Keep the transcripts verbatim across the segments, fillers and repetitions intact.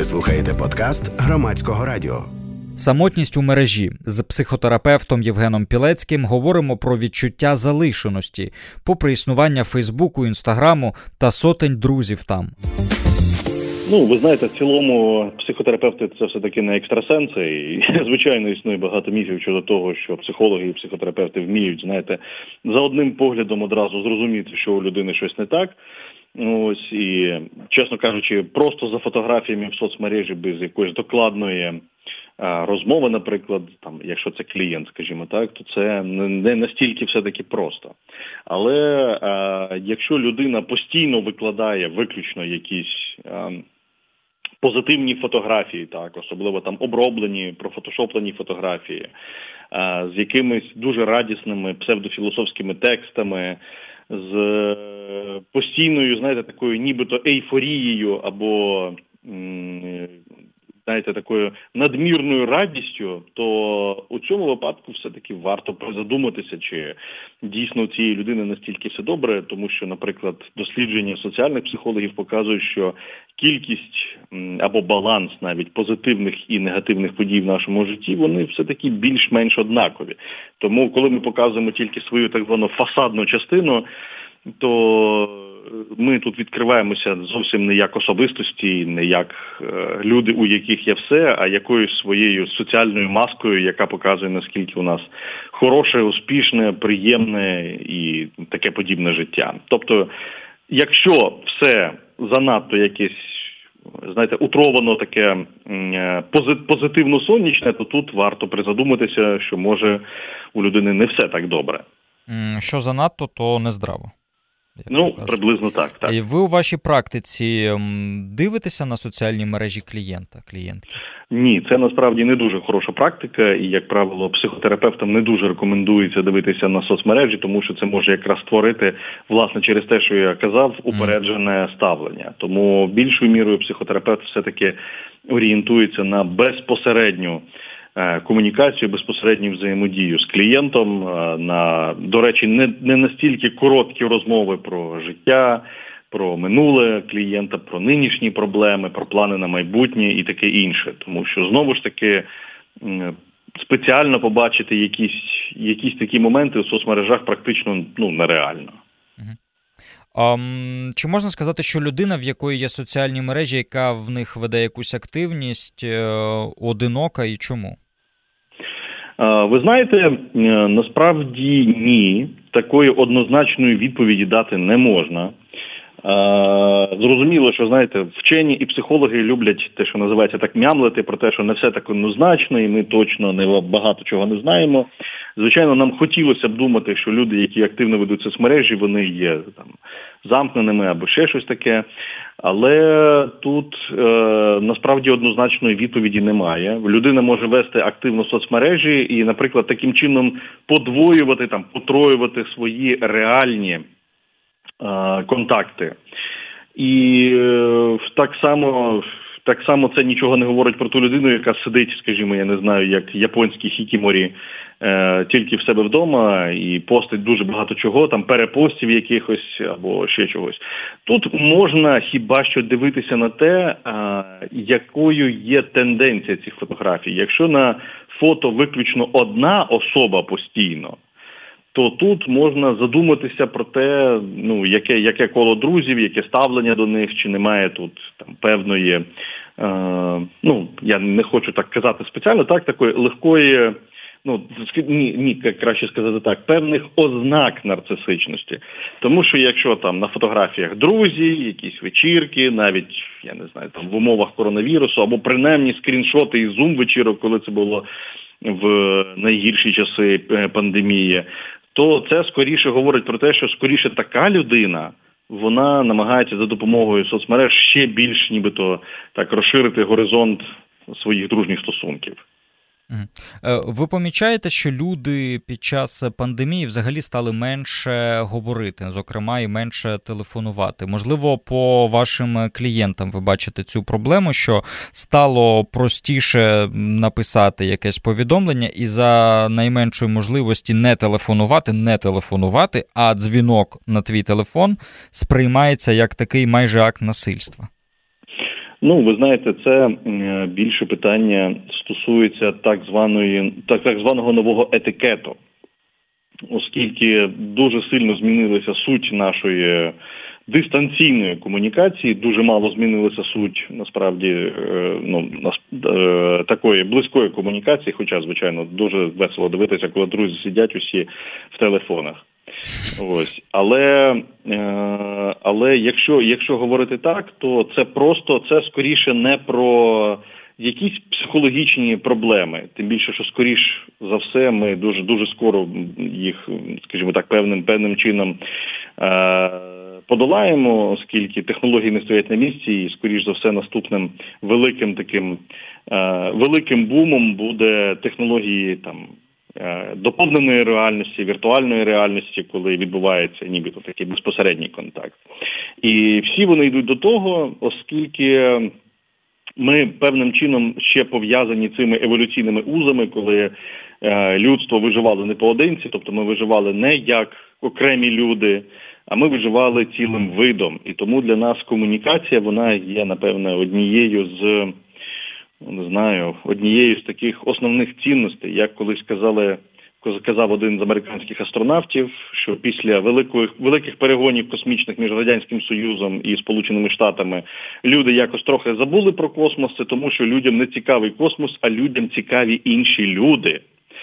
Ви слухаєте подкаст Громадського радіо. Самотність у мережі. З психотерапевтом Євгеном Пілецьким говоримо про відчуття залишеності, попри існування Фейсбуку, Інстаграму та сотень друзів там. Ну, ви знаєте, в цілому психотерапевти – це все-таки не екстрасенси. І, звичайно, існує багато міфів щодо того, що психологи і психотерапевти вміють, знаєте, за одним поглядом одразу зрозуміти, що у людини щось не так. Ось, і, чесно кажучи, просто за фотографіями в соцмережі без якоїсь докладної а, розмови, наприклад, там, якщо це клієнт, скажімо так, то це не, не настільки все-таки просто. Але а, якщо людина постійно викладає виключно якісь а, позитивні фотографії, так, особливо там оброблені, профотошоплені фотографії, а, з якимись дуже радісними псевдофілософськими текстами, з постійною, знаєте, такою нібито ейфорією або, знаєте, такою надмірною радістю, то у цьому випадку все-таки варто призадуматися, чи дійсно у цієї людини настільки все добре, тому що, наприклад, дослідження соціальних психологів показують, що кількість або баланс навіть позитивних і негативних подій в нашому житті, вони все-таки більш-менш однакові. Тому, коли ми показуємо тільки свою так звану фасадну частину, то ми тут відкриваємося зовсім не як особистості, не як е, люди, у яких є все, а якоюсь своєю соціальною маскою, яка показує, наскільки у нас хороше, успішне, приємне і таке подібне життя. Тобто, якщо все занадто якесь, знаєте, утровано таке позитивно-сонячне, то тут варто призадуматися, що може у людини не все так добре. Що занадто, то нездраво. Ну, приблизно так, так. І ви у вашій практиці дивитеся на соціальні мережі клієнта, клієнтки? Ні, це насправді не дуже хороша практика, і, як правило, психотерапевтам не дуже рекомендується дивитися на соцмережі, тому що це може якраз створити, власне, через те, що я казав, упереджене ставлення. Тому більшою мірою психотерапевт все-таки орієнтується на безпосередню комунікацію, безпосередню взаємодію з клієнтом, на, до речі, не, не настільки короткі розмови про життя, про минуле клієнта, про нинішні проблеми, про плани на майбутнє і таке інше. Тому що, знову ж таки, спеціально побачити якісь, якісь такі моменти у соцмережах практично ну, нереально. А, чи можна сказати, що людина, в якої є соціальні мережі, яка в них веде якусь активність, одинока і чому? Ви знаєте, насправді ні. Такої однозначної відповіді дати не можна. Зрозуміло, що, знаєте, вчені і психологи люблять те, що називається так, мямлити про те, що не все так однозначно, і ми точно не багато чого не знаємо. Звичайно, нам хотілося б думати, що люди, які активно ведуть соцмережі, вони є там замкненими або ще щось таке. Але тут е, насправді однозначної відповіді немає. Людина може вести активно соцмережі і, наприклад, таким чином подвоювати, там, потроювати свої реальні е, контакти. І е, так само... Так само це нічого не говорить про ту людину, яка сидить, скажімо, я не знаю, як японські хікіморі, е, тільки в себе вдома і постить дуже багато чого, там перепостів якихось або ще чогось. Тут можна хіба що дивитися на те, а, якою є тенденція цих фотографій. Якщо на фото виключно одна особа постійно, то тут можна задуматися про те, ну, яке, яке коло друзів, яке ставлення до них, чи немає тут там певної, е, ну, я не хочу так казати спеціально, так, такої легкої, ну, ні, ні, краще сказати так, певних ознак нарцисичності. Тому що якщо там на фотографіях друзі, якісь вечірки, навіть, я не знаю, там в умовах коронавірусу, або принаймні скріншоти із зум-вечірок, коли це було в найгірші часи пандемії, то це скоріше говорить про те, що скоріше така людина, вона намагається за допомогою соцмереж ще більш нібито так розширити горизонт своїх дружніх стосунків. Ви помічаєте, що люди під час пандемії взагалі стали менше говорити, зокрема і менше телефонувати? Можливо, по вашим клієнтам ви бачите цю проблему, що стало простіше написати якесь повідомлення і за найменшої можливості не телефонувати, не телефонувати, а дзвінок на твій телефон сприймається як такий майже акт насильства? Ну, ви знаєте, це більше питання стосується так званої, так, так званого нового етикету, оскільки дуже сильно змінилася суть нашої дистанційної комунікації, дуже мало змінилася суть, насправді, ну, такої близької комунікації, хоча, звичайно, дуже весело дивитися, коли друзі сидять усі в телефонах. Ось, але, але якщо, якщо говорити так, то це просто, це скоріше не про якісь психологічні проблеми, тим більше, що скоріш за все ми дуже, дуже скоро їх, скажімо так, певним, певним чином е- подолаємо, оскільки технології не стоять на місці, і скоріш за все наступним великим таким е- великим бумом буде технології там доповненої реальності, віртуальної реальності, коли відбувається нібито такий безпосередній контакт. І всі вони йдуть до того, оскільки ми певним чином ще пов'язані цими еволюційними узами, коли е, людство виживало не поодинці, тобто ми виживали не як окремі люди, а ми виживали цілим видом. І тому для нас комунікація, вона є, напевне, однією з не знаю, однією з таких основних цінностей, як колись казали, казав один з американських астронавтів, що після великих, великих перегонів космічних між Радянським Союзом і Сполученими Штатами люди якось трохи забули про космос, це тому, що людям не цікавий космос, а людям цікаві інші люди.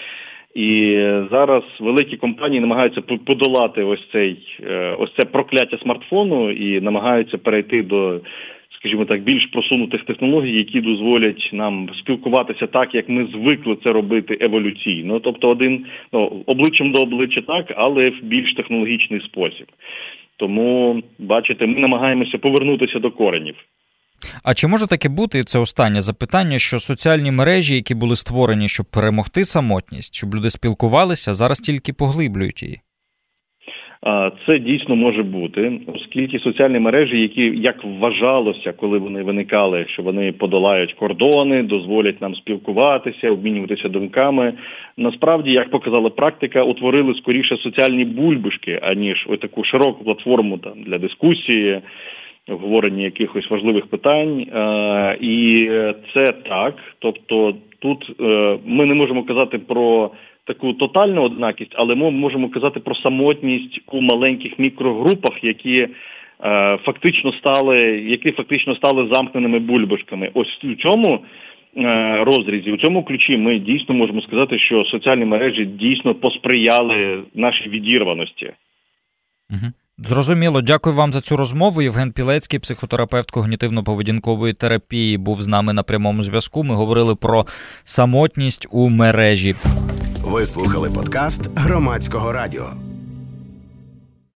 І зараз великі компанії намагаються подолати ось цей, ось це прокляття смартфону і намагаються перейти до, скажімо так, більш просунутих технологій, які дозволять нам спілкуватися так, як ми звикли це робити еволюційно. Тобто один, ну, обличчям до обличчя так, але в більш технологічний спосіб. Тому, бачите, ми намагаємося повернутися до коренів. А чи може таке бути, це останнє запитання, що соціальні мережі, які були створені, щоб перемогти самотність, щоб люди спілкувалися, зараз тільки поглиблюють її? Це дійсно може бути, оскільки соціальні мережі, які, як вважалося, коли вони виникали, що вони подолають кордони, дозволять нам спілкуватися, обмінюватися думками, насправді, як показала практика, утворили скоріше соціальні бульбашки, аніж ось таку широку платформу там для дискусії, обговорення якихось важливих питань. І це так, тобто тут ми не можемо казати про таку тотальну однакість, але ми можемо казати про самотність у маленьких мікрогрупах, які е, фактично стали, які фактично стали замкненими бульбашками. Ось у цьому е, розрізі, у цьому ключі ми дійсно можемо сказати, що соціальні мережі дійсно посприяли нашій відірваності. Угу. Зрозуміло. Дякую вам за цю розмову. Євген Пілецький, психотерапевт когнітивно-поведінкової терапії, був з нами на прямому зв'язку. Ми говорили про самотність у мережі. Ви слухали подкаст Громадського радіо.